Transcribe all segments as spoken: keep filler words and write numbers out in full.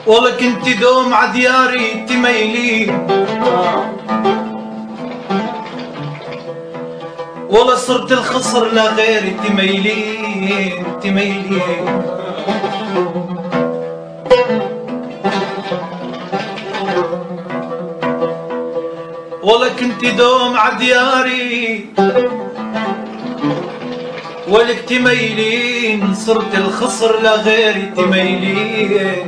والله كنت دوم عدياري تميلين، والله صرت الخصر لا غيري تميلين تميلين. والله كنت دوم عدياري ولك تميلين، صرت الخصر لا غيري تميلين.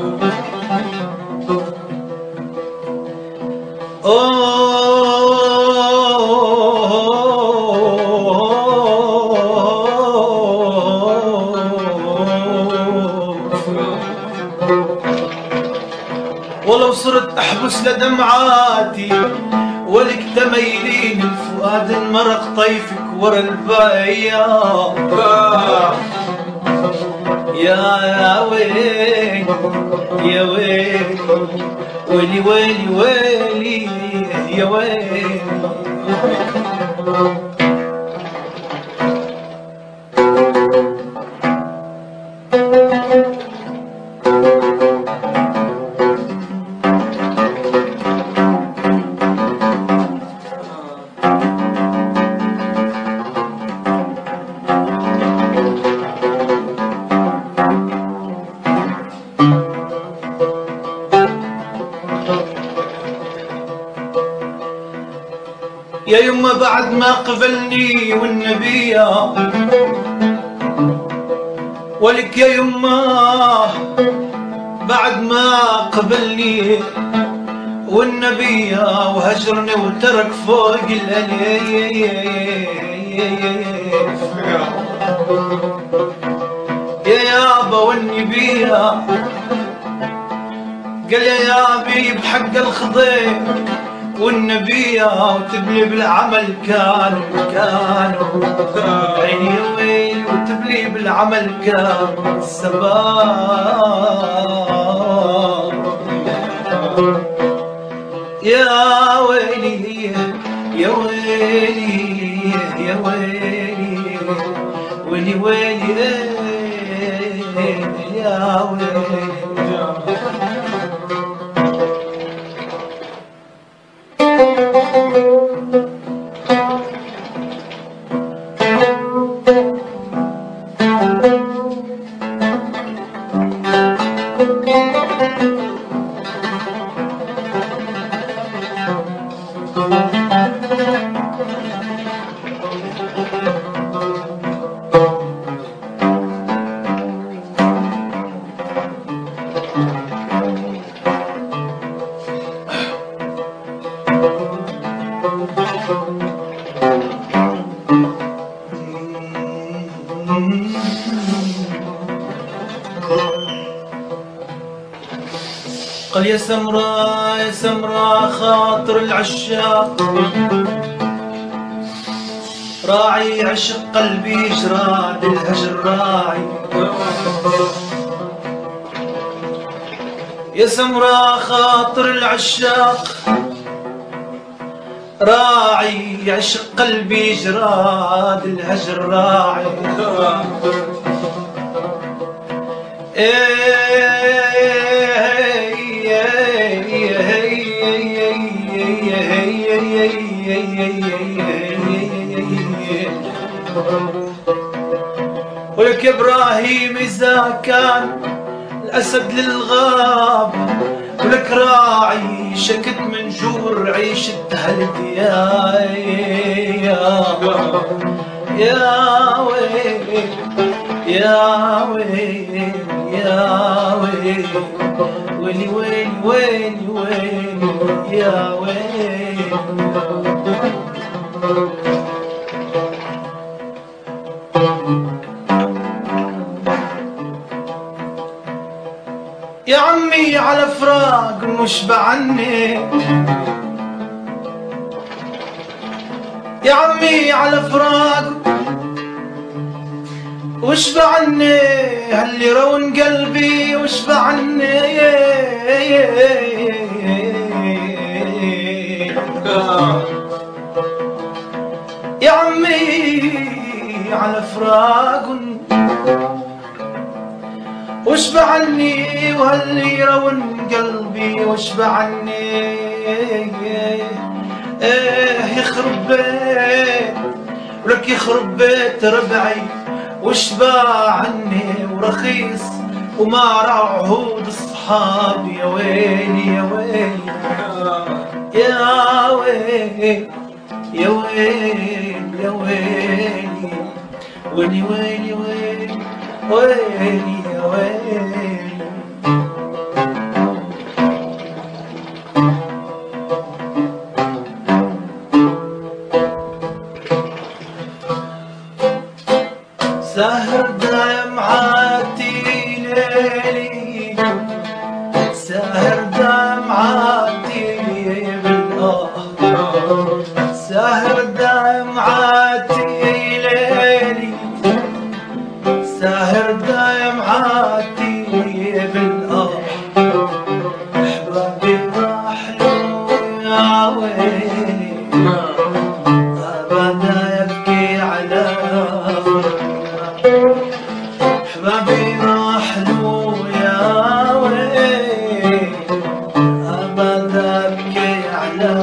ولو صرت احبس لدمعاتي ولك تميلين، الفؤاد انمرق طيفك ورا البايا. يا ويلي يا ويلي ويلي ويلي ويلي يا ويلي. يا يما بعد ما قبلني والنبية ولك يا يما بعد ما قبلني والنبية وهجرني وترك فوق الأليف. يا يابا والنبية قال يا يابي بحق الخضير والنبية وتبلي بالعمل كانوا كانوا عيني يا ويلي وتبلي بالعمل كانوا السباب. يا ويلي يا ويلي يا ويلي ويلي ويلي يا ويلي. قال يا سمراء يا سمراء خاطر العشاق راعي عشق قلبي جراد الهجر راعي. يا سمراء خاطر العشاق راعي عشق قلبي جراد الهجر راعي. ولك ابراهيم اذا كان الاسد للغاب ولك راعي شكت من جور عيشة هالديايا. يا ويلي يا ويلي يا ويلي ويلي ويلي ويلي ويلي يا ويلي. يا عمي على فراق مش بعني، يا عمي على فراق وش بعني هاللي رون قلبي وش بعني. يا عمي على فراق واشبع عني وهاللي يرون قلبي واشبع عني. ايه يخرب بيت ولك يخرب بيت ربعي واشبع عني ورخيص وما راح عهود الصحاب. يا ويلي يا ويلي يا ويلي يا ويلي يا ويلي ويلي ويلي ويلي ويلي يا ويلي. ساهر دمعاتي ليلي ساهر دمعاتي بالآه ساهر دمعاتي ليلي ساهر دمعاتي بالآه. أحبابي راحلوا يا ويلي أبدا يبكي على أحبابي راحلوا يا ويلي أبدا أبكي على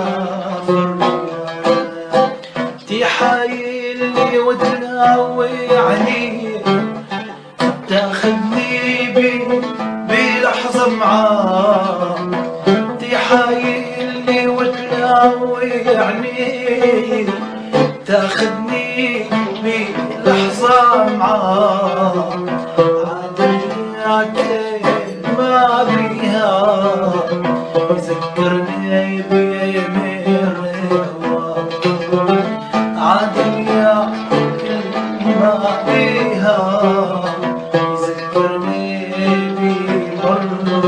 فرقة. تحايلني وتناوي علي تاخذني بلحظة معاه. تحايلني وتناوي علي تاخذني بلحظة معاه. عادياتي ما بيها يذكرني بيمير الهوى. عادياتي ما بيها يذكرني بمر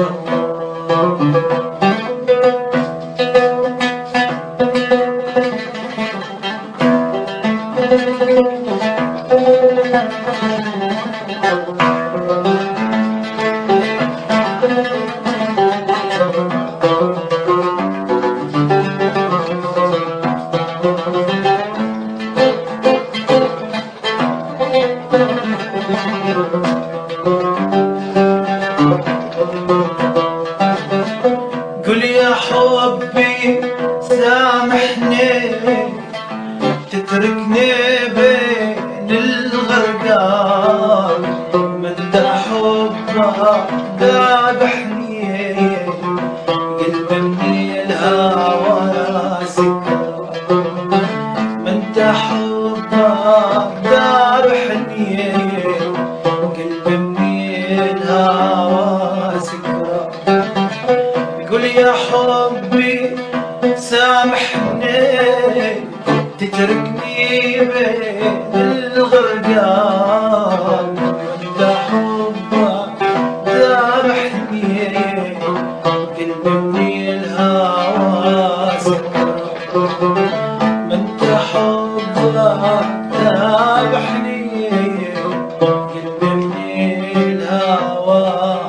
قل يا حبي سامحني تتركني بين الغرقان. من دا حبها ذابحني قلبي من الهوى سكر. من دا حبها ذابحني قلبي من الهوى سكر. قل يا حبي سامحني تتركني بين الغرقان. دا حبك ذابحني قلبي من الهوى سكر. من دا حبك ذابحني قلبي من الهوى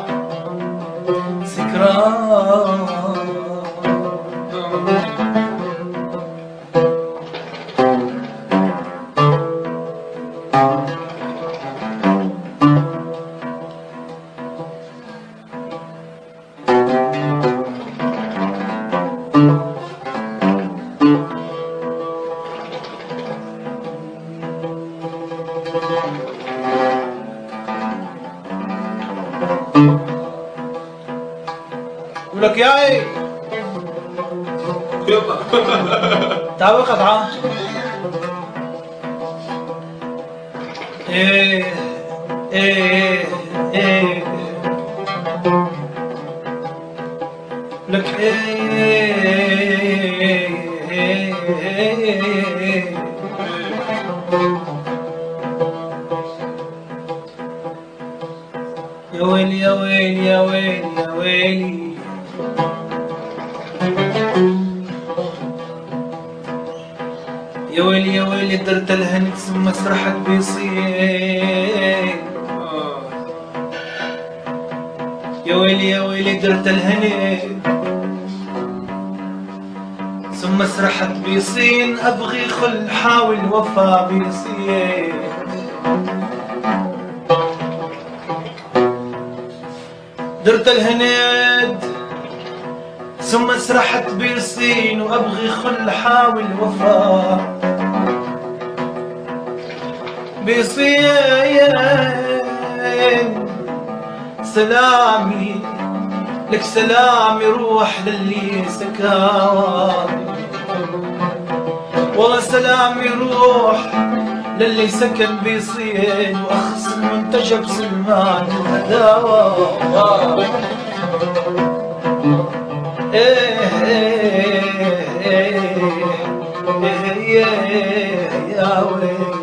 سكران. ولك ياي يلا تعال قطعة. ايه ايه ايه لك ايه ايه ايه يا ويلي يا ويلي يا ويلي يا ويلي. يا ويلي يا ويلي درت الهنك ثم سرحت بيصير. يا ويلي يا ويلي درت الهنك ثم سرحت بيصين. ابغي خل حاول وفا بيصير. درت الهند ثم سرحت بيصين وابغي خل حاول وفاء بيصين سلامي لك سلامي روح للي سكاوى والله سلامي روح للي سكن بيصين واخص المنتجب سلمان وهداوى ايه ايه ايه يا ويلي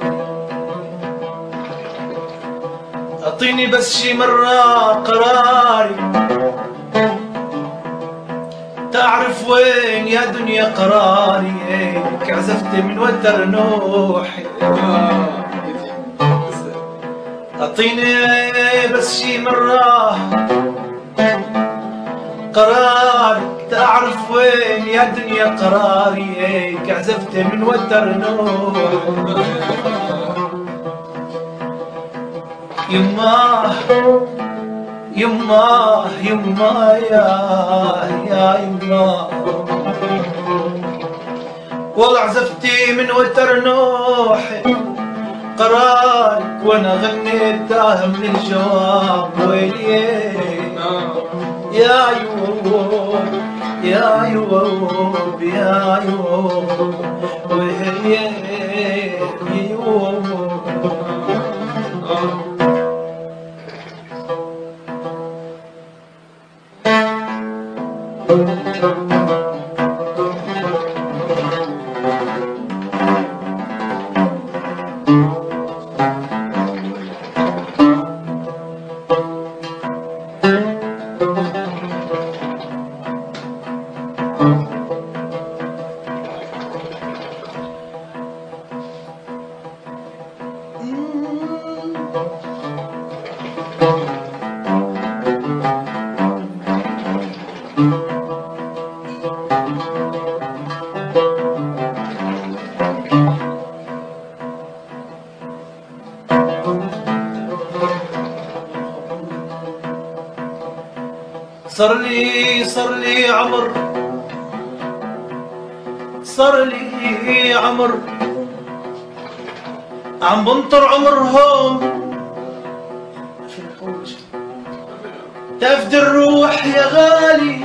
اعطيني بس شي مرة قراري تعرف وين يا دنيا قراري هيك عزفت من وتر نوحي اعطيني بس شي مرة قراري تعرف وين يا دنيا قراري هيك عزفت من وتر نوحي يما يما يما يا يا يما والله عزفتي من وتر نوحي قرارك وانا غنيتها من الجواب ويلي يا يوب يا يوب يا يوب ويلي يوب صار لي صار لي عمر صار لي عمر عم بنطر عمرهم تفدي الروح يا غالي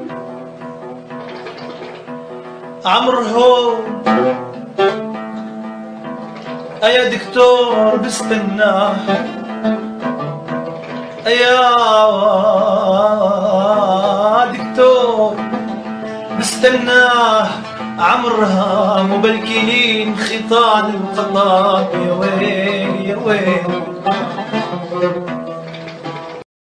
عمرهم يا دكتور بستناه يا دكتور بستناه عمرها مبلكلين خيطان القطاب يا ويل يا ويل